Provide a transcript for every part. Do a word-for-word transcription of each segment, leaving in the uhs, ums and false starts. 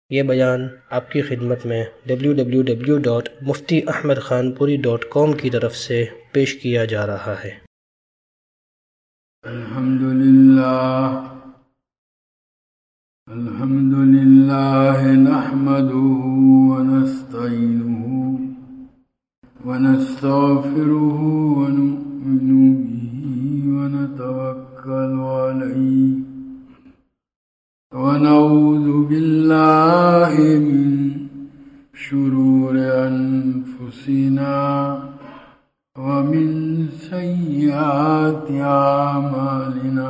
یہ بیان آپ کی خدمت میں W W W dot Mufti Ahmad Khanpuri dot کام کی طرف سے پیش کیا جا رہا ہے۔ الحمدللہ الحمدللہ نحمده ونستعینه ونستغفره ونؤمن به ونتوکل علیہ ونعوذ باللہ من شرور انفسنا ومن سیئات اعمالنا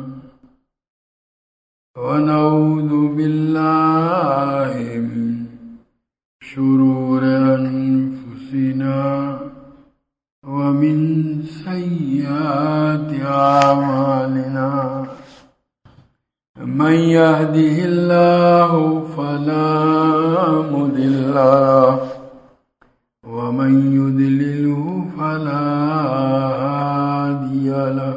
ونعوذ باللہ من شرور انفسنا ومن سیئات اعمالنا من يهده الله فلا مضل له ومن يضلله فلا هادي له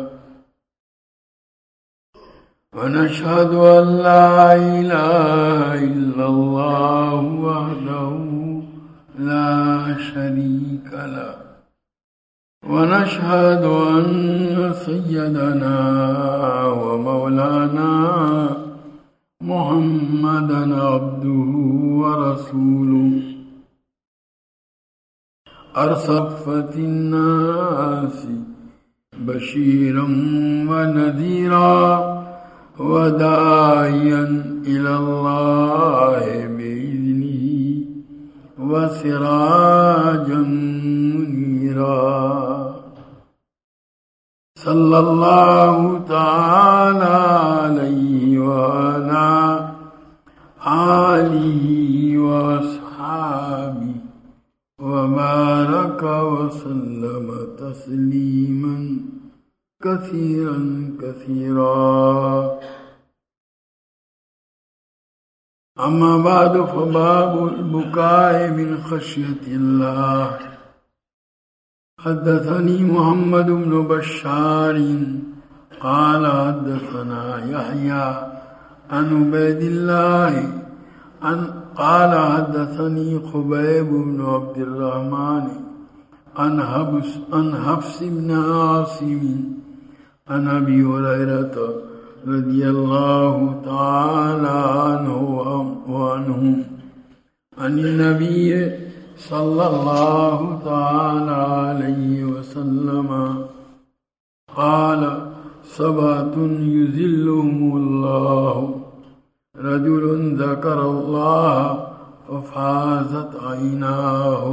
ونشهد أن لا إله إلا الله وحده لا شريك له ونشهد أن سيدنا ومولانا محمدا عبده ورسوله أرصفة الناس بشيرا ونذيرا وداعيا إلى الله بإذنه وسراجا منيرا صلى الله تعالى عليه وعلى آله وأصحابه وبارك وسلم تسليما كثيرا كثيرا أما بعد فباب البكاء من خشية الله حدثني محمد بن بشار قال حدثنا يحيى عن عبيد الله عن قال حدثني خبيب بن عبد الرحمن عن حفص عن حفص بن عاصم عن أبي هريرة رضي الله تعالى عنه وعنهم عن النبي صلى الله تعالى عليه وسلم قال سبعة يذلهم الله رجل ذكر الله ففازت عيناه۔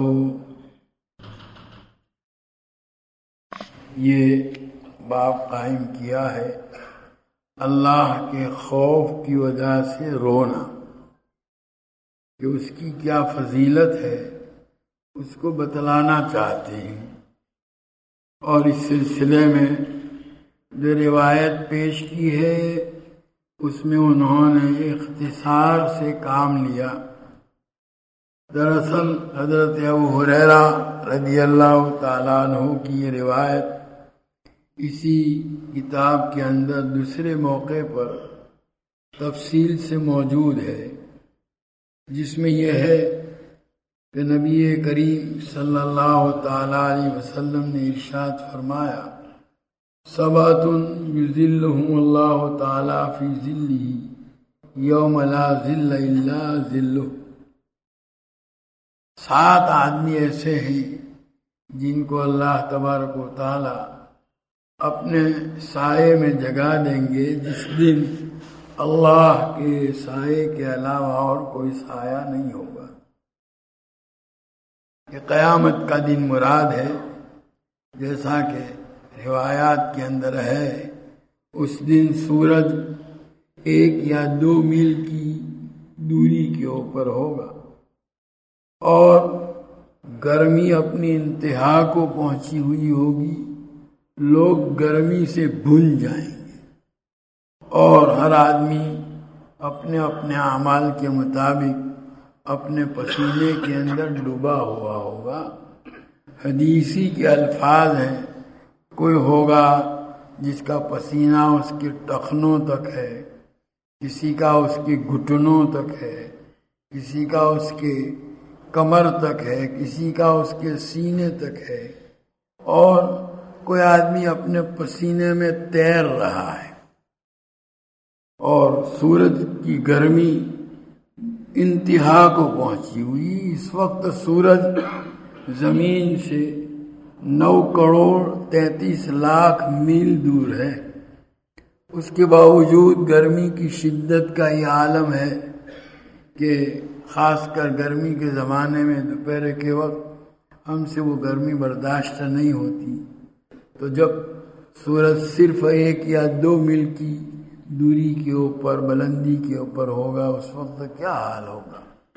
یہ باب قائم کیا ہے اللہ کے خوف کی وجہ سے رونا، کہ اس کی کیا فضیلت ہے اس کو بتلانا چاہتے ہیں، اور اس سلسلے میں جو روایت پیش کی ہے اس میں انہوں نے اختصار سے کام لیا۔ دراصل حضرت ابو ہریرہ رضی اللہ تعالیٰ عنہ کی یہ روایت اسی کتاب کے اندر دوسرے موقع پر تفصیل سے موجود ہے، جس میں یہ ہے کہ نبی کریم صلی اللہ تعالیٰ علیہ وسلم نے ارشاد فرمایا سبعۃ یظلھم اللہ تعالیٰ فی ظلہ یوم لا ظل الا ظلہ۔ سات آدمی ایسے ہیں جن کو اللہ تبارک و تعالی اپنے سائے میں جگا دیں گے، جس دن اللہ کے سائے کے علاوہ اور کوئی سایہ نہیں ہوگا۔ یہ قیامت کا دن مراد ہے، جیسا کہ روایات کے اندر ہے۔ اس دن سورج ایک یا دو میل کی دوری کے اوپر ہوگا اور گرمی اپنی انتہا کو پہنچی ہوئی ہوگی، لوگ گرمی سے بھن جائیں گے اور ہر آدمی اپنے اپنے اعمال کے مطابق اپنے پسینے کے اندر ڈوبا ہوا ہوگا۔ حدیثی کے الفاظ ہیں، کوئی ہوگا جس کا پسینہ اس کے ٹخنوں تک ہے، کسی کا اس کے گھٹنوں تک ہے، کسی کا اس کے کمر تک ہے، کسی کا اس کے سینے تک ہے، اور کوئی آدمی اپنے پسینے میں تیر رہا ہے، اور سورج کی گرمی انتہا کو پہنچی ہوئی۔ اس وقت سورج زمین سے نو کروڑ تینتیس لاکھ میل دور ہے، اس کے باوجود گرمی کی شدت کا یہ عالم ہے کہ خاص کر گرمی کے زمانے میں دوپہر کے وقت ہم سے وہ گرمی برداشت نہیں ہوتی، تو جب سورج صرف ایک یا دو میل کی دوری کے اوپر، بلندی کے اوپر ہوگا، اس وقت کیا حال ہوگا۔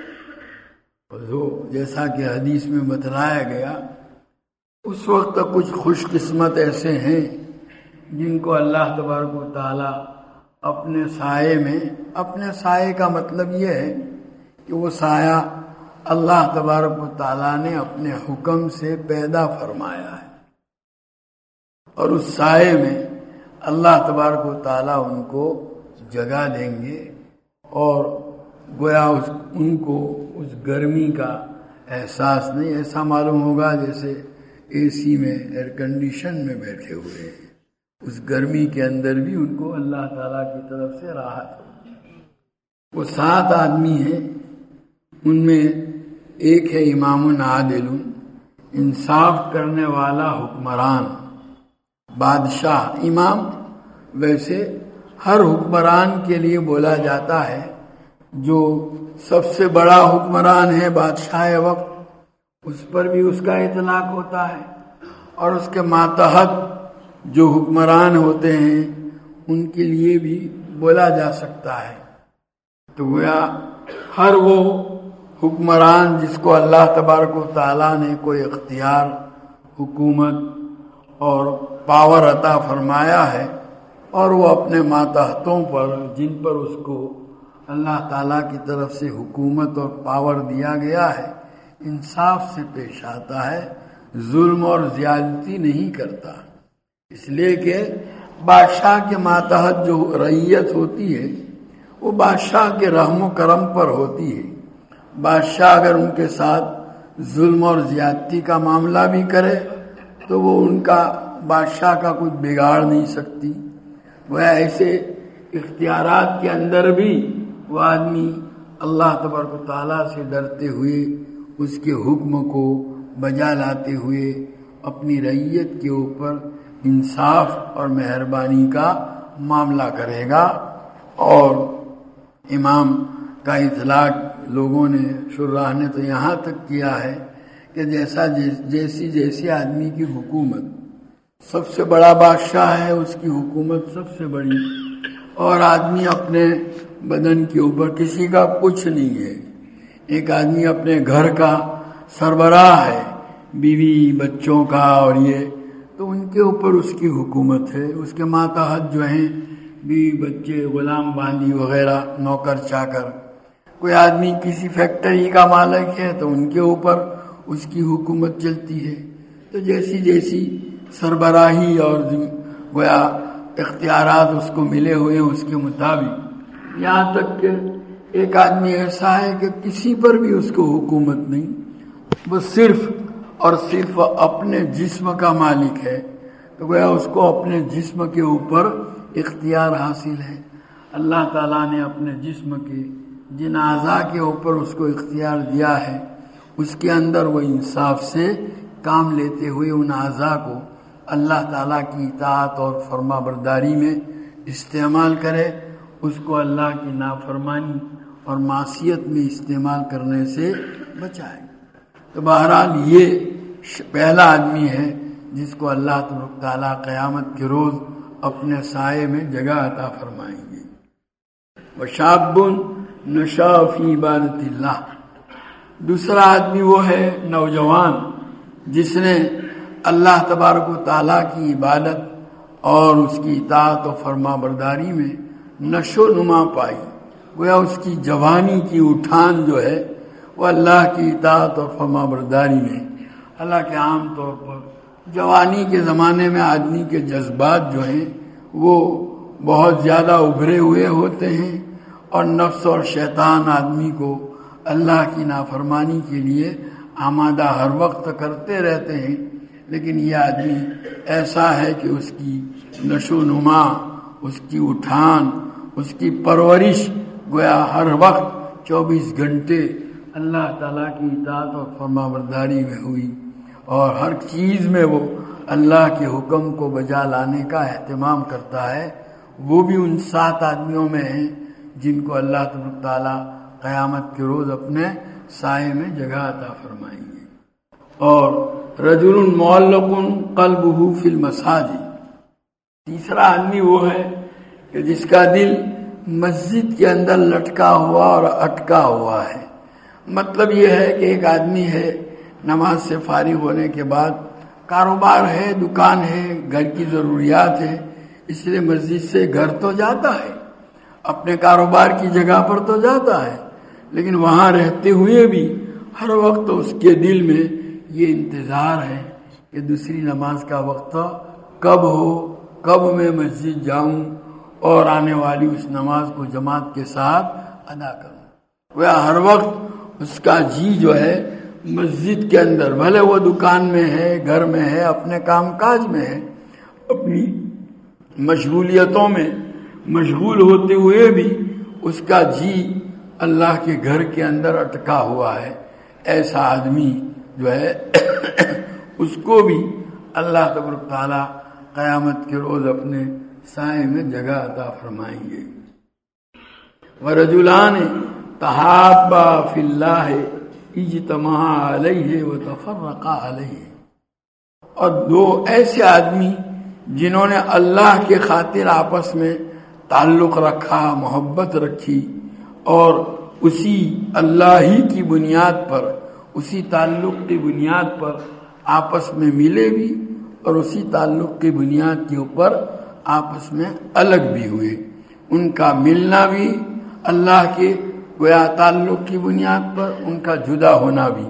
جیسا کہ حدیث میں بتلایا گیا، اس وقت کچھ خوش قسمت ایسے ہیں جن کو اللہ تبارک و تعالی اپنے سائے میں، اپنے سائے کا مطلب یہ ہے کہ وہ سایہ اللہ تبارک و تعالی نے اپنے حکم سے پیدا فرمایا ہے، اور اس سائے میں اللہ تبارک و تعالی ان کو جگہ دیں گے، اور گویا اس ان کو اس گرمی کا احساس نہیں، ایسا معلوم ہوگا جیسے اے سی میں، ایئر کنڈیشن میں بیٹھے ہوئے ہیں، اس گرمی کے اندر بھی ان کو اللہ تعالیٰ کی طرف سے راحت ہوگی۔ وہ سات آدمی ہیں، ان میں ایک ہے امام عادل، انصاف کرنے والا حکمران، بادشاہ۔ امام ویسے ہر حکمران کے لیے بولا جاتا ہے، جو سب سے بڑا حکمران ہے بادشاہ وقت، اس پر بھی اس کا اطلاق ہوتا ہے، اور اس کے ماتحت جو حکمران ہوتے ہیں ان کے لیے بھی بولا جا سکتا ہے۔ تو گویا ہر وہ حکمران جس کو اللہ تبارک و تعالیٰ نے کوئی اختیار، حکومت اور پاور عطا فرمایا ہے، اور وہ اپنے ماتحتوں پر، جن پر اس کو اللہ تعالیٰ کی طرف سے حکومت اور پاور دیا گیا ہے، انصاف سے پیش آتا ہے، ظلم اور زیادتی نہیں کرتا۔ اس لیے کہ بادشاہ کے ماتحت جو رعیت ہوتی ہے وہ بادشاہ کے رحم و کرم پر ہوتی ہے۔ بادشاہ اگر ان کے ساتھ ظلم اور زیادتی کا معاملہ بھی کرے تو وہ ان کا، بادشاہ کا کچھ بگاڑ نہیں سکتی۔ وہ ایسے اختیارات کے اندر بھی وہ آدمی اللہ تبارک و تعالیٰ سے ڈرتے ہوئے، اس کے حکم کو بجا لاتے ہوئے اپنی رعیت کے اوپر انصاف اور مہربانی کا معاملہ کرے گا۔ اور امام کا اطلاق لوگوں نے، شراح نے تو یہاں تک کیا ہے کہ جیسا جیسی جیسی آدمی کی حکومت، سب سے بڑا بادشاہ ہے، اس کی حکومت سب سے بڑی، اور آدمی اپنے بدن کے اوپر کسی کا کچھ نہیں ہے۔ ایک آدمی اپنے گھر کا سربراہ ہے، بیوی بچوں کا، اور یہ تو ان کے اوپر اس کی حکومت ہے۔ اس کے ماتحت جو ہیں بیوی بچے، غلام باندی وغیرہ، نوکر چاکر۔ کوئی آدمی کسی فیکٹری کا مالک ہے تو ان کے اوپر اس کی حکومت چلتی ہے۔ تو جیسی جیسی سربراہی اور گویا اختیارات اس کو ملے ہوئے ہیں اس کے مطابق، یہاں تک کہ ایک آدمی ایسا ہے کہ کسی پر بھی اس کو حکومت نہیں، وہ صرف اور صرف اپنے جسم کا مالک ہے، تو گویا اس کو اپنے جسم کے اوپر اختیار حاصل ہے۔ اللہ تعالیٰ نے اپنے جسم کے جن اعضاء کے اوپر اس کو اختیار دیا ہے، اس کے اندر وہ انصاف سے کام لیتے ہوئے ان اعضاء کو اللہ تعالیٰ کی اطاعت اور فرما برداری میں استعمال کرے، اس کو اللہ کی نافرمانی اور معصیت میں استعمال کرنے سے بچائے۔ تو بہرحال یہ پہلا آدمی ہے جس کو اللہ تبارک تعالیٰ قیامت کے روز اپنے سائے میں جگہ عطا فرمائیں گے۔ وشاب نشأ فی عبادت اللہ، دوسرا آدمی وہ ہے نوجوان جس نے اللہ تبارک و تعالیٰ کی عبادت اور اس کی اطاعت و فرما برداری میں نشو نما پائی، گویا اس کی جوانی کی اٹھان جو ہے وہ اللہ کی اطاعت اور فرما برداری میں۔ حالانکہ عام طور پر جوانی کے زمانے میں آدمی کے جذبات جو ہیں وہ بہت زیادہ ابھرے ہوئے ہوتے ہیں، اور نفس اور شیطان آدمی کو اللہ کی نافرمانی کے لیے آمادہ ہر وقت کرتے رہتے ہیں، لیکن یہ آدمی ایسا ہے کہ اس کی نشو و نما، اس کی اٹھان، اس کی پرورش گویا ہر وقت چوبیس گھنٹے اللہ تعالیٰ کی اطاعت اور فرما برداری میں ہوئی، اور ہر چیز میں وہ اللہ کے حکم کو بجا لانے کا اہتمام کرتا ہے۔ وہ بھی ان سات آدمیوں میں ہیں جن کو اللہ تبارک تعالیٰ قیامت کے روز اپنے سائے میں جگہ عطا فرمائیں گے۔ اور رجل معلق قلبہ فی المساجد، تیسرا آدمی وہ ہے کہ جس کا دل مسجد کے اندر لٹکا ہوا اور اٹکا ہوا ہے۔ مطلب یہ ہے کہ ایک آدمی ہے، نماز سے فارغ ہونے کے بعد کاروبار ہے، دکان ہے، گھر کی ضروریات ہے، اس لیے مسجد سے گھر تو جاتا ہے، اپنے کاروبار کی جگہ پر تو جاتا ہے، لیکن وہاں رہتے ہوئے بھی ہر وقت اس کے دل میں یہ انتظار ہے کہ دوسری نماز کا وقت کب ہو، کب میں مسجد جاؤں اور آنے والی اس نماز کو جماعت کے ساتھ ادا کروں۔ وہ ہر وقت اس کا جی جو ہے مسجد کے اندر، بھلے وہ دکان میں ہے، گھر میں ہے، اپنے کام کاج میں ہے، اپنی مشغولیتوں میں مشغول ہوتے ہوئے بھی اس کا جی اللہ کے گھر کے اندر اٹکا ہوا ہے۔ ایسا آدمی جو ہے اس کو بھی اللہ تبارک تعالیٰ قیامت کے روز اپنے سائے میں جگہ عطا فرمائیں گے۔ وَرَجُلَانِ تَحَابَّا فِي اللَّهِ اجتماعا علیہ وتفرقا علیہ، اور دو ایسے آدمی جنہوں نے اللہ کے خاطر آپس میں تعلق رکھا، محبت رکھی، اور اسی اللہ ہی کی بنیاد پر، اسی تعلق کی بنیاد پر آپس میں ملے بھی، اور اسی تعلق کی بنیاد کے اوپر آپس میں الگ بھی ہوئے۔ ان کا ملنا بھی اللہ کے گویا تعلق کی بنیاد پر، ان کا جدا ہونا بھی۔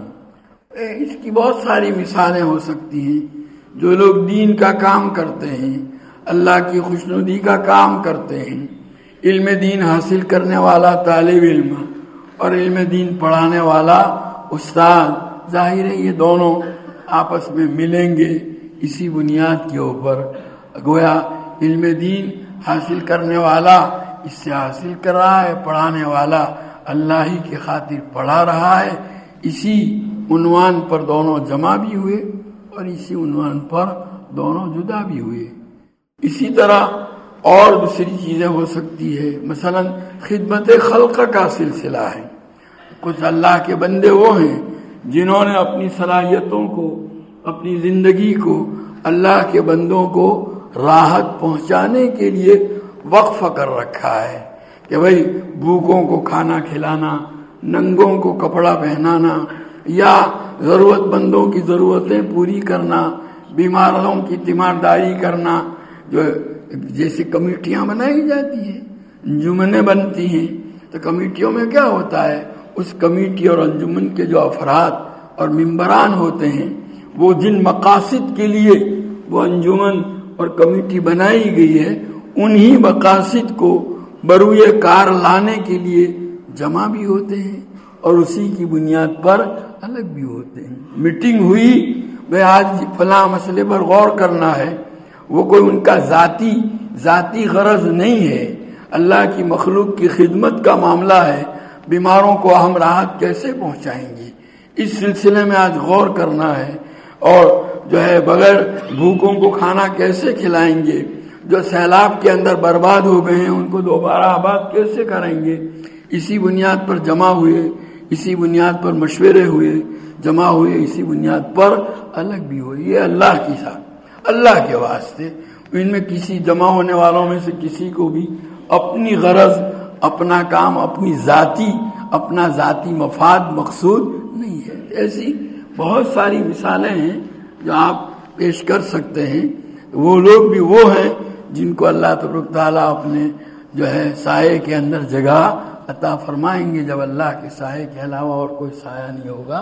اس کی بہت ساری مثالیں ہو سکتی ہیں۔ جو لوگ دین کا کام کرتے ہیں، اللہ کی خوشنودی کا کام کرتے ہیں، علم دین حاصل کرنے والا طالب علم اور علم دین پڑھانے والا استاد، ظاہر ہے یہ دونوں آپس میں ملیں گے اسی بنیاد کے اوپر۔ گویا علم دین حاصل کرنے والا اس سے حاصل کر رہا ہے، پڑھانے والا اللہ ہی کی خاطر پڑھا رہا ہے، اسی عنوان پر دونوں جمع بھی ہوئے اور اسی عنوان پر دونوں جدا بھی ہوئے۔ اسی طرح اور دوسری چیزیں ہو سکتی ہے، مثلا خدمت خلق کا سلسلہ ہے۔ کچھ اللہ کے بندے وہ ہیں جنہوں نے اپنی صلاحیتوں کو، اپنی زندگی کو اللہ کے بندوں کو راحت پہنچانے کے لیے وقف کر رکھا ہے کہ بھئی بھوکوں کو کھانا کھلانا، ننگوں کو کپڑا پہنانا، یا ضرورت مندوں کی ضرورتیں پوری کرنا، بیماروں کی تیمارداری کرنا، جو جیسی کمیٹیاں بنائی جاتی ہیں، انجمنیں بنتی ہیں، تو کمیٹیوں میں کیا ہوتا ہے، اس کمیٹی اور انجمن کے جو افراد اور ممبران ہوتے ہیں، وہ جن مقاصد کے لیے وہ انجمن اور کمیٹی بنائی گئی ہے، انہی مقاصد کو بروئے کار لانے کے لیے جمع بھی ہوتے ہیں اور اسی کی بنیاد پر الگ بھی ہوتے ہیں۔ میٹنگ ہوئی، بھئی آج فلاں مسئلے پر غور کرنا ہے، وہ کوئی ان کا ذاتی ذاتی غرض نہیں ہے، اللہ کی مخلوق کی خدمت کا معاملہ ہے، بیماروں کو ہم راحت کیسے پہنچائیں گے، اس سلسلے میں آج غور کرنا ہے، اور جو ہے بغیر بھوکوں کو کھانا کیسے کھلائیں گے، جو سیلاب کے اندر برباد ہو گئے ہیں ان کو دوبارہ آباد کیسے کریں گے، اسی بنیاد پر جمع ہوئے، اسی بنیاد پر مشورے ہوئے، جمع ہوئے، اسی بنیاد پر الگ بھی ہوئے۔ یہ اللہ کی ساتھ، اللہ کے واسطے، ان میں کسی جمع ہونے والوں میں سے کسی کو بھی اپنی غرض، اپنا کام، اپنی ذاتی اپنا ذاتی مفاد مقصود نہیں ہے۔ ایسی بہت ساری مثالیں ہیں جو آپ پیش کر سکتے ہیں۔ وہ لوگ بھی وہ ہیں جن کو اللہ تبارک تعالیٰ اپنے جو ہے سائے کے اندر جگہ عطا فرمائیں گے، جب اللہ کے سائے کے علاوہ اور کوئی سایہ نہیں ہوگا۔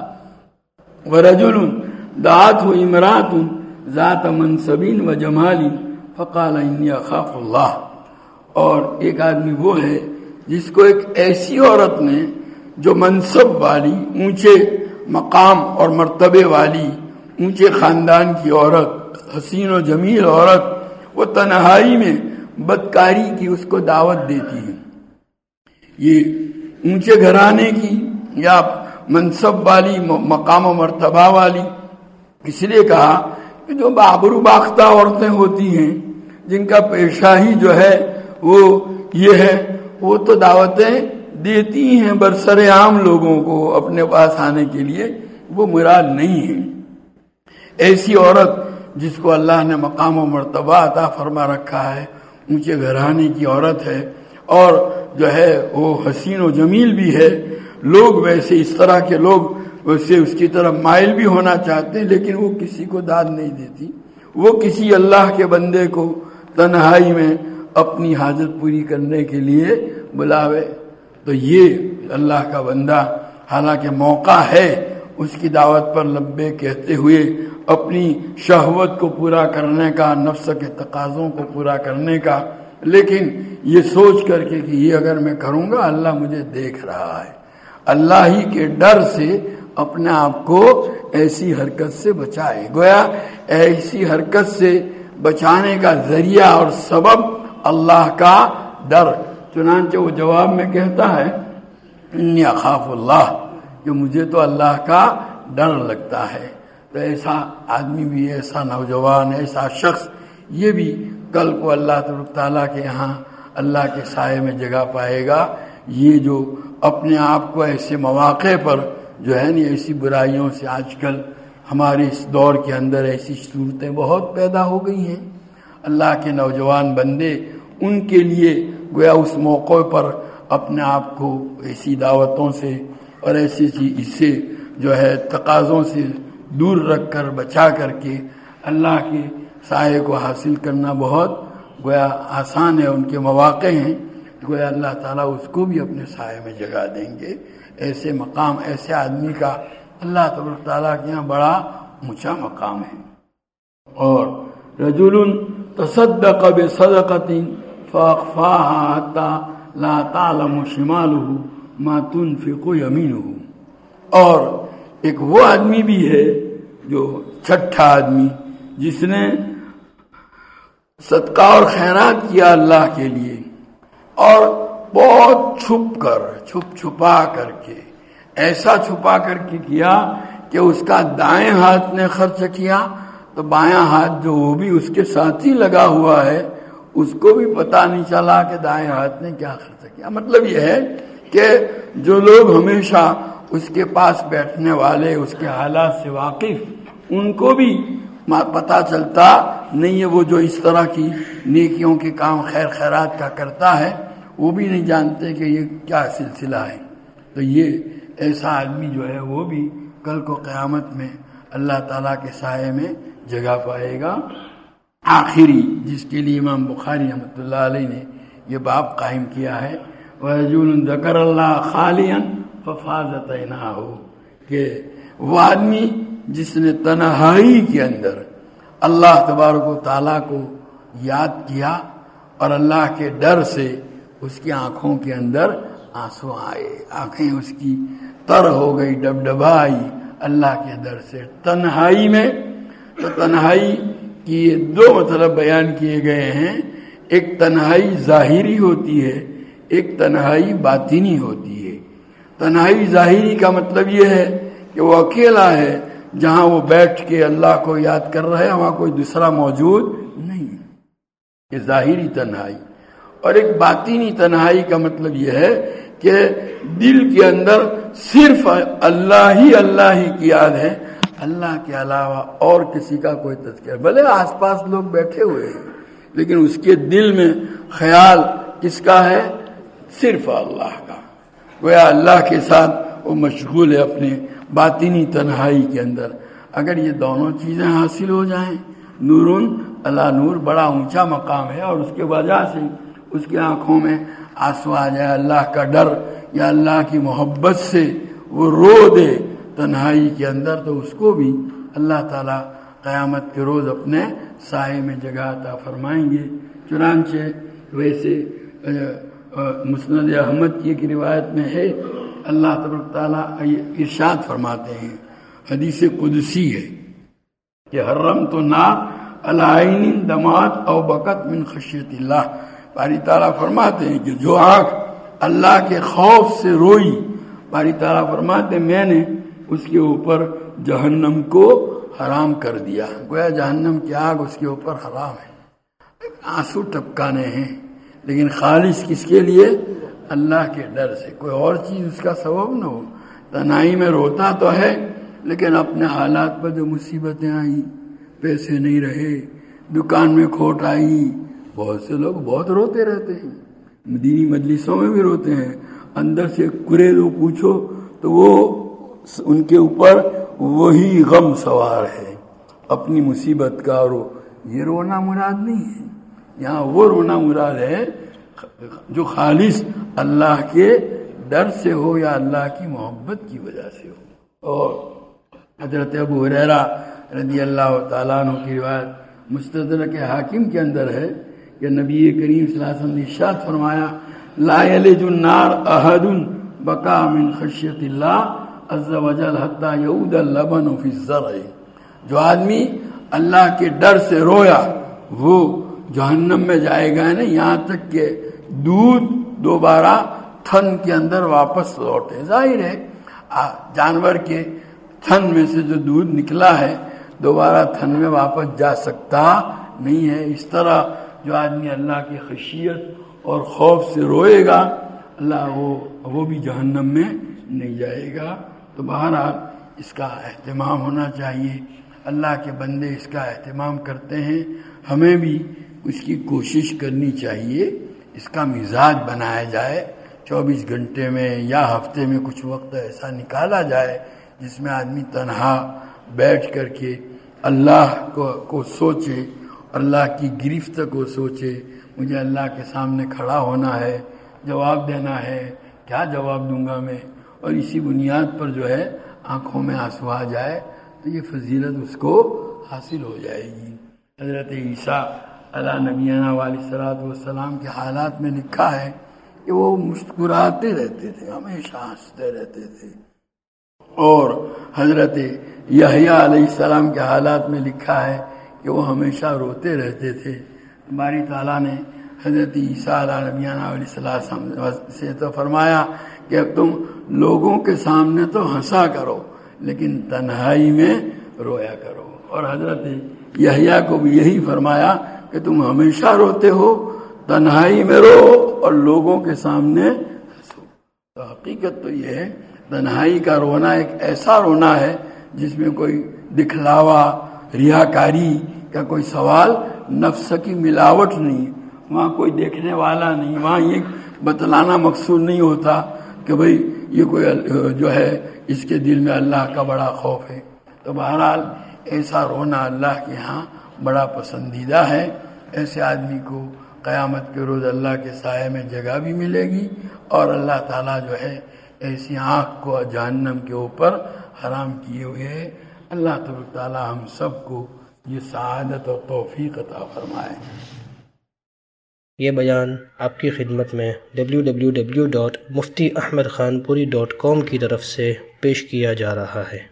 وَرَجُلٌ دَعَتْهُ امْرَأَةٌ ذَاتَ مَنْصَبٍ وَجَمَالٍ فَقَالَ إِنِّي أَخَافُ اللَّهَ، اور ایک آدمی وہ ہے جس کو ایک ایسی عورت نے جو منصب والی، اونچے مقام اور مرتبے والی، اونچے خاندان کی عورت، حسین و جمیل عورت، وہ تنہائی میں بدکاری کی اس کو دعوت دیتی ہے. یہ اونچے گھرانے کی یا منصب والی، مقام و مرتبہ والی، اس لیے کہا کہ جو بابرو باختہ عورتیں ہوتی ہیں جن کا پیشہ ہی جو ہے وہ یہ ہے، وہ تو دعوتیں دیتی ہیں برسر عام لوگوں کو اپنے پاس آنے کے لیے، وہ مراد نہیں ہے. ایسی عورت جس کو اللہ نے مقام و مرتبہ عطا فرما رکھا ہے، اونچے گھرانے کی عورت ہے اور جو ہے وہ حسین و جمیل بھی ہے، لوگ ویسے اس طرح کے لوگ ویسے اس کی طرف مائل بھی ہونا چاہتے ہیں، لیکن وہ کسی کو داد نہیں دیتی. وہ کسی اللہ کے بندے کو تنہائی میں اپنی حاجت پوری کرنے کے لیے بلاوے تو یہ اللہ کا بندہ حالانکہ موقع ہے اس کی دعوت پر لبے کہتے ہوئے اپنی شہوت کو پورا کرنے کا، نفس کے تقاضوں کو پورا کرنے کا، لیکن یہ سوچ کر کے کہ یہ اگر میں کروں گا اللہ مجھے دیکھ رہا ہے، اللہ ہی کے ڈر سے اپنے آپ کو ایسی حرکت سے بچائے. گویا ایسی حرکت سے بچانے کا ذریعہ اور سبب اللہ کا ڈر. چنانچہ وہ جواب میں کہتا ہے انی اخاف اللہ، کہ مجھے تو اللہ کا ڈر لگتا ہے. تو ایسا آدمی بھی، ایسا نوجوان، ایسا شخص یہ بھی کل کو اللہ تبارک تعالیٰ کے یہاں اللہ کے سائے میں جگہ پائے گا. یہ جو اپنے آپ کو ایسے مواقع پر جو ہے نا ایسی برائیوں سے آج کل ہمارے اس دور کے اندر ایسی صورتیں بہت پیدا ہو گئی ہیں. اللہ کے نوجوان بندے ان کے لیے گویا اس موقع پر اپنے آپ کو ایسی دعوتوں سے اور ایسی اس سے جو ہے تقاضوں سے دور رکھ کر بچا کر کے اللہ کے سائے کو حاصل کرنا بہت گویا آسان ہے. ان کے مواقع ہیں، گویا اللہ تعالیٰ اس کو بھی اپنے سائے میں جگہ دیں گے. ایسے مقام ایسے آدمی کا اللہ تبارک تعالیٰ کے یہاں بڑا اونچا مقام ہے. اور رجل تصدق بصدقۃ فاخفاها حتى لا تعلم شماله ما تنفق يمينه. اور ایک وہ آدمی بھی ہے جو چھٹا آدمی جس نے صدقہ اور خیرات کیا اللہ کے لیے اور بہت چھپ کر، چھپ چھپا کر کے، ایسا چھپا کر کے کیا کہ اس کا دائیں ہاتھ نے خرچ کیا تو بایاں ہاتھ جو وہ بھی اس کے ساتھ ہی لگا ہوا ہے اس کو بھی پتا نہیں چلا کہ دائیں ہاتھ نے کیا خرچ کیا. مطلب یہ ہے کہ جو لوگ ہمیشہ اس کے پاس بیٹھنے والے، اس کے حالات سے واقف، ان کو بھی پتا چلتا نہیں ہے. وہ جو اس طرح کی نیکیوں کے کام خیر خیرات کا کرتا ہے وہ بھی نہیں جانتے کہ یہ کیا سلسلہ ہے. تو یہ ایسا آدمی جو ہے وہ بھی کل کو قیامت میں اللہ تعالیٰ کے سائے میں جگہ پائے گا. آخری جس کے لیے امام بخاری رحمۃ اللہ علیہ نے یہ باب قائم کیا ہے، وَرَجُلٌ ذَكَرَ اللَّهَ خَالِيًا فَفَاضَتْ عَيْنَاهُ، کہ وہ آدمی جس نے تنہائی کے اندر اللہ تبارک و تعالیٰ کو یاد کیا اور اللہ کے ڈر سے اس کی آنکھوں کے اندر آنسو آئے، آنکھیں اس کی تر ہو گئی، ڈبڈبائی اللہ کے ڈر سے. تنہائی میں تو تنہائی کی دو مطلب بیان کیے گئے ہیں. ایک تنہائی ظاہری ہوتی ہے، ایک تنہائی باطنی ہوتی ہے. تنہائی ظاہری کا مطلب یہ ہے کہ وہ اکیلا ہے، جہاں وہ بیٹھ کے اللہ کو یاد کر رہا ہے وہاں کوئی دوسرا موجود نہیں، یہ ظاہری تنہائی. اور ایک باطنی تنہائی کا مطلب یہ ہے کہ دل کے اندر صرف اللہ ہی اللہ ہی کی یاد ہے، اللہ کے علاوہ اور کسی کا کوئی تذکرہ. بھلے آس پاس لوگ بیٹھے ہوئے ہیں لیکن اس کے دل میں خیال کس کا ہے؟ صرف اللہ کا. گویا اللہ کے ساتھ وہ مشغول ہے اپنے باطنی تنہائی کے اندر. اگر یہ دونوں چیزیں حاصل ہو جائیں، نورن اللہ نور، بڑا اونچا مقام ہے، اور اس کے وجہ سے اس کی آنکھوں میں آنسو آ جائے، اللہ کا ڈر یا اللہ کی محبت سے وہ رو دے تنہائی کے اندر، تو اس کو بھی اللہ تعالیٰ قیامت کے روز اپنے سائے میں جگہ عطا فرمائیں گے. چنانچہ ویسے مسند احمد کی ایک روایت میں ہے اللہ تبارک تعالیٰ ارشاد فرماتے ہیں، حدیث قدسی ہے کہ حرمت النار علی عین دمعت او بکت من خشیت اللہ. باری تعالیٰ فرماتے ہیں کہ جو آنکھ اللہ کے خوف سے روئی، باری تعالیٰ فرماتے ہیں میں نے اس کے اوپر جہنم کو حرام کر دیا. گویا جہنم کی آگ اس کے اوپر حرام ہے. آنسو ٹپکانے ہیں لیکن خالص کس کے لیے؟ اللہ کے ڈر سے. کوئی اور چیز اس کا سبب نہ ہو. تنہائی میں روتا تو ہے لیکن اپنے حالات پر جو مصیبتیں آئی، پیسے نہیں رہے، دکان میں کھوٹ آئی، بہت سے لوگ بہت روتے رہتے ہیں، دینی مجلسوں میں بھی روتے ہیں. اندر سے کرے دو پوچھو تو وہ ان کے اوپر وہی غم سوار ہے اپنی مصیبت کا. اور یہ رونا مراد نہیں ہے، یہاں وہ رونا مراد ہے جو خالص اللہ کے ڈر سے ہو یا اللہ کی محبت کی وجہ سے ہو. اور حضرت ابو ہریرہ رضی اللہ تعالیٰ عنہ کی روایت مستدرک حاکم کے اندر ہے کہ نبی کریم صلی اللہ علیہ وسلم نے ارشاد فرمایا، لا یلج النار احد بکا من خشیت اللہ عز وجل حتی یعود اللبن فی الزرع. جو آدمی اللہ کے ڈر سے رویا وہ جہنم میں جائے گا نہیں یہاں تک کہ دودھ دوبارہ تھن کے اندر واپس لوٹے. ظاہر ہے جانور کے تھن میں سے جو دودھ نکلا ہے دوبارہ تھن میں واپس جا سکتا نہیں ہے. اس طرح جو آدمی اللہ کی خشیت اور خوف سے روئے گا اللہ وہ وہ بھی جہنم میں نہیں جائے گا. تو بہرحال اس کا اہتمام ہونا چاہیے. اللہ کے بندے اس کا اہتمام کرتے ہیں، ہمیں بھی اس کی کوشش کرنی چاہیے اس کا مزاج بنایا جائے. چوبیس گھنٹے میں یا ہفتے میں کچھ وقت ایسا نکالا جائے جس میں آدمی تنہا بیٹھ کر کے اللہ کو کو سوچے، اللہ کی گرفت کو سوچے. مجھے اللہ کے سامنے کھڑا ہونا ہے، جواب دینا ہے، کیا جواب دوں گا میں؟ اور اسی بنیاد پر جو ہے آنکھوں میں آنسو آ جائے تو یہ فضیلت اس کو حاصل ہو جائے گی. حضرت عیسیٰ علیہ نبینا علیہ الصلوۃ والسلام کے حالات میں لکھا ہے کہ وہ مسکراتے رہتے تھے، ہمیشہ ہنستے رہتے تھے. اور حضرت یحییٰ علیہ السلام کے حالات میں لکھا ہے کہ وہ ہمیشہ روتے رہتے تھے. باری تعالیٰ نے حضرت عیسیٰ علیہ نبینا علیہ السلام سے تو فرمایا کہ اب تم لوگوں کے سامنے تو ہنسا کرو لیکن تنہائی میں رویا کرو. اور حضرت یحییٰ کو بھی یہی فرمایا کہ تم ہمیشہ روتے ہو، تنہائی میں رو اور لوگوں کے سامنے ہنسو. تو حقیقت تو یہ ہے تنہائی کا رونا ایک ایسا رونا ہے جس میں کوئی دکھلاوا، ریاکاری کا کوئی سوال، نفس کی ملاوٹ نہیں. وہاں کوئی دیکھنے والا نہیں، وہاں یہ بتلانا مقصود نہیں ہوتا کہ بھئی یہ کوئی جو ہے اس کے دل میں اللہ کا بڑا خوف ہے. تو بہرحال ایسا رونا اللہ کے ہاں بڑا پسندیدہ ہے. ایسے آدمی کو قیامت کے روز اللہ کے سائے میں جگہ بھی ملے گی اور اللہ تعالیٰ جو ہے ایسی آنکھ کو جہنم کے اوپر حرام کیے ہوئے ہے. اللہ تبارک تعالیٰ ہم سب کو یہ سعادت اور توفیق عطا فرمائے. یہ بیان آپ کی خدمت میں W W W dot Mufti Ahmad Khanpuri dot کام کی طرف سے پیش کیا جا رہا ہے.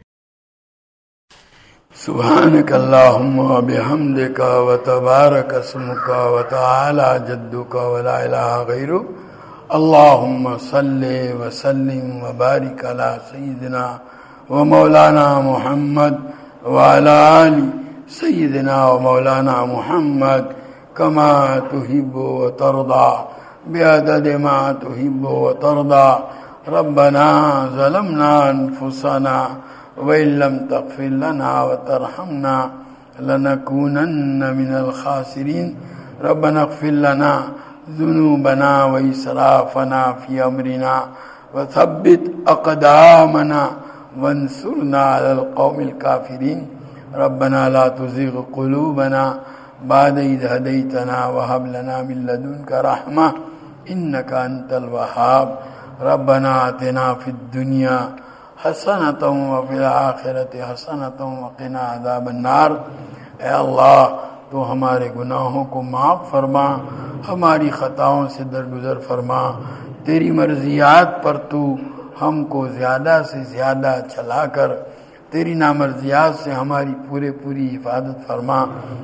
سبحانک اللہم و بحمدک و تبارک اسمک و تعالی جدک و لا الہ غیرک. اللہم صلی و سلم و بارک علی سیدنا و مولانا محمد و علی آل سیدنا و مولانا محمد كما تحب وترضى بعدد ما تحب وترضى. ربنا ظلمنا أنفسنا وإن لم تغفر لنا وترحمنا لنكونن من الخاسرين. ربنا اغفر لنا ذنوبنا وإسرافنا في أمرنا وثبت أقدامنا وانصرنا على القوم الكافرين. ربنا لا تزغ قلوبنا بعد إذ هديتنا وهب لنا من لدنك رحمة إنك أنت الوهاب. ربنا آتنا في الدنيا حسنة وفي الآخرة حسنة وقنا عذاب النار. اے اللہ تو ہمارے گناہوں کو معاف فرما، ہماری خطاؤں سے درگزر فرما. تیری مرضیات پر تو ہم کو زیادہ سے زیادہ چلا کر تیری نامرضیات سے ہماری پورے پوری حفاظت فرما۔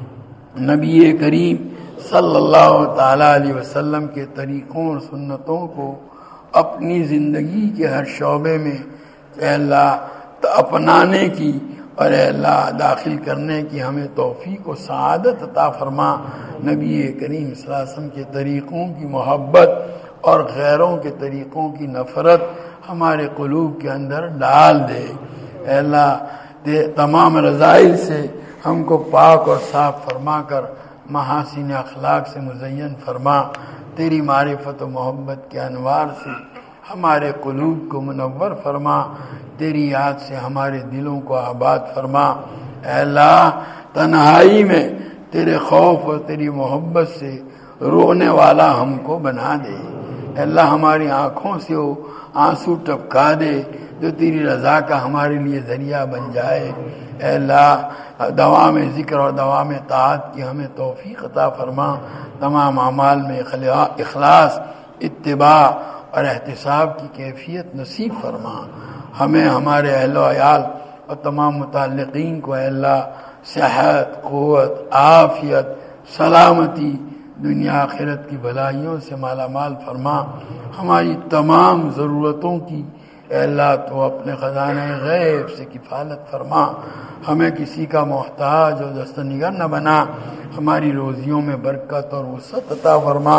نبی کریم صلی اللہ تعالیٰ علیہ وسلم کے طریقوں اور سنتوں کو اپنی زندگی کے ہر شعبے میں اے اللہ اپنانے کی اور اے اللہ داخل کرنے کی ہمیں توفیق و سعادت عطا فرما۔ نبی کریم صلی اللہ علیہ وسلم کے طریقوں کی محبت اور غیروں کے طریقوں کی نفرت ہمارے قلوب کے اندر ڈال دے۔ اے اللہ تمام رذائل سے ہم کو پاک اور صاف فرما کر محاسن اخلاق سے مزین فرما۔ تیری معرفت و محبت کے انوار سے ہمارے قلوب کو منور فرما۔ تیری یاد سے ہمارے دلوں کو آباد فرما۔ اے اللہ تنہائی میں تیرے خوف اور تیری محبت سے رونے والا ہم کو بنا دے۔ اے اللہ ہماری آنکھوں سے وہ آنسو ٹپکا دے جو تیری رضا کا ہمارے لیے ذریعہ بن جائے۔ اے اللہ دوام ذکر اور دوام طاعت کی ہمیں توفیق عطا فرما۔ تمام اعمال میں اخلاص، اتباع اور احتساب کی کیفیت نصیب فرما۔ ہمیں، ہمارے اہل و عیال اور تمام متعلقین کو اے اللہ صحت، قوت، عافیت، سلامتی، دنیا آخرت کی بھلائیوں سے مالا مال فرما۔ ہماری تمام ضرورتوں کی اے اللہ تو اپنے خزانہ غیب سے کفالت فرما۔ ہمیں کسی کا محتاج اور دستنگر نہ بنا۔ ہماری روزیوں میں برکت اور وسعت عطا فرما۔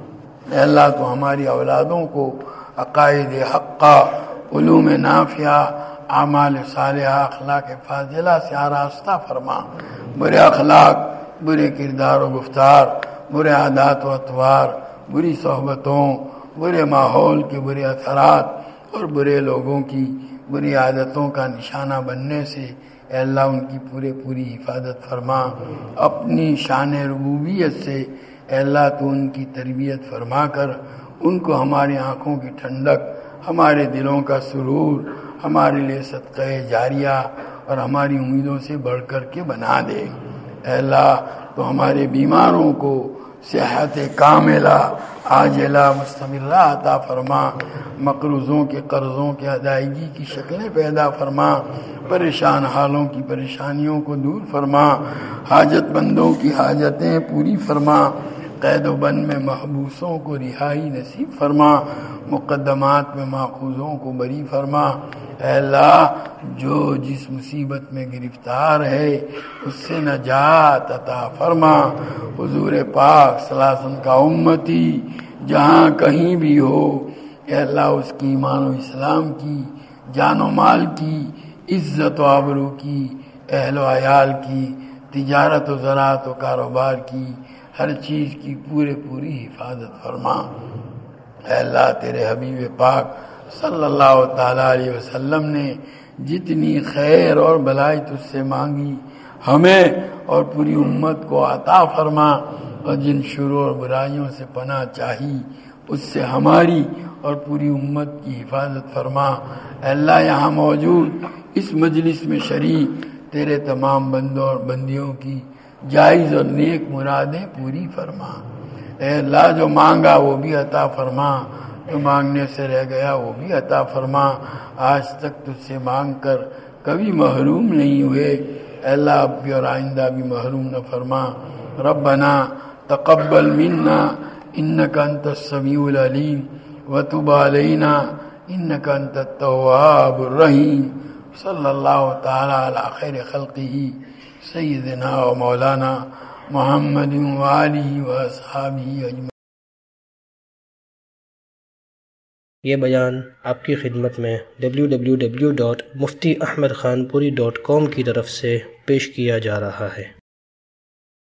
اے اللہ تو ہماری اولادوں کو عقائد حقہ، علوم نافعہ، اعمال صالحہ، اخلاق فاضلہ سے آراستہ فرما۔ برے اخلاق، برے کردار و گفتار، برے عادات و اطوار، بری صحبتوں، برے ماحول کے برے اثرات اور برے لوگوں کی بری عادتوں کا نشانہ بننے سے اے اللہ ان کی پورے پوری حفاظت فرما۔ اپنی شان ربوبیت سے اے اللہ تو ان کی تربیت فرما کر ان کو ہماری آنکھوں کی ٹھنڈک، ہمارے دلوں کا سرور، ہمارے لیے صدقہ جاریہ اور ہماری امیدوں سے بڑھ کر کے بنا دے۔ اے اللہ تو ہمارے بیماروں کو صحت کاملہ عاجلہ مستمرہ عطا فرما۔ مقروضوں کے قرضوں کے ادائیگی کی شکلیں پیدا فرما۔ پریشان حالوں کی پریشانیوں کو دور فرما۔ حاجت مندوں کی حاجتیں پوری فرما۔ قید و بند میں محبوسوں کو رہائی نصیب فرما۔ مقدمات میں ماخوذوں کو بری فرما۔ اے اللہ جو جس مصیبت میں گرفتار ہے اس سے نجات عطا فرما۔ حضور پاک صلی اللہ علیہ وسلم کا امتی جہاں کہیں بھی ہو اے اللہ اس کی ایمان و اسلام کی، جان و مال کی، عزت و آبرو کی، اہل و عیال کی، تجارت و زراعت و کاروبار کی، ہر چیز کی پورے پوری حفاظت فرما۔ اے اللہ تیرے حبیب پاک صلی اللہ تعالیٰ علیہ وسلم نے جتنی خیر اور بھلائی تجھ سے مانگی ہمیں اور پوری امت کو عطا فرما، اور جن شرور اور برائیوں سے پناہ چاہی اس سے ہماری اور پوری امت کی حفاظت فرما۔ اے اللہ یہاں موجود اس مجلس میں شریک تیرے تمام بندوں اور بندیوں کی جائز اور نیک مرادیں پوری فرما۔ اے اللہ جو مانگا وہ بھی عطا فرما، جو مانگنے سے رہ گیا وہ بھی عطا فرما۔ آج تک تجھ سے مانگ کر کبھی محروم نہیں ہوئے، اے اللہ اب بھی اور آئندہ بھی محروم نہ فرما۔ ربنا تقبل منا انک انت السمیع العلیم وتب علینا انک انت التواب الرحیم۔ صلی اللہ تعالی علی خیر خلقہ سیدنا و مولانا محمد وآلہ واصحابہ اجمعین۔ یہ بیان آپ کی خدمت میں W W W dot Mufti Ahmad Khanpuri dot کام کی طرف سے پیش کیا جا رہا ہے۔